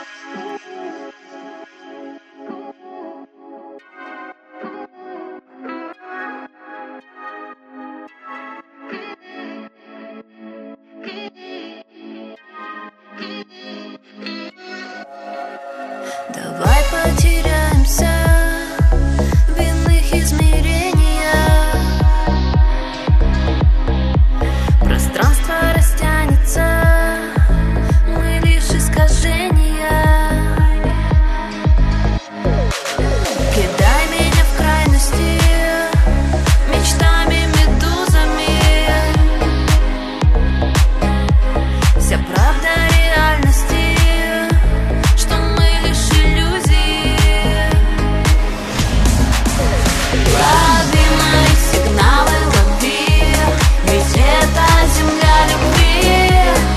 Давай потеряемся в иных измерениях. Пространство растянется, мы лишь искажения. Кидай меня в крайности мечтами, медузами. Вся правда реальности, что мы лишь иллюзии. Лови мои сигналы, лови, ведь это земля любви.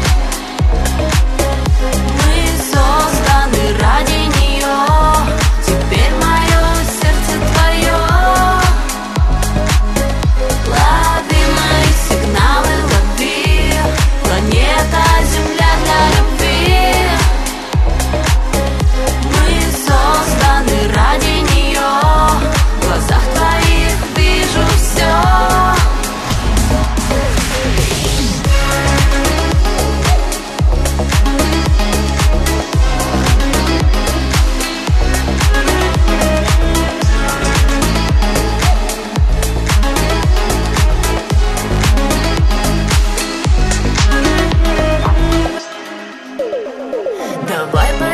Мы созданы ради нее, теперь мое сердце твое. Лови мои сигналы, лови, планета Земля для любви. Мы созданы ради нее, в глазах твоих вижу все. Давай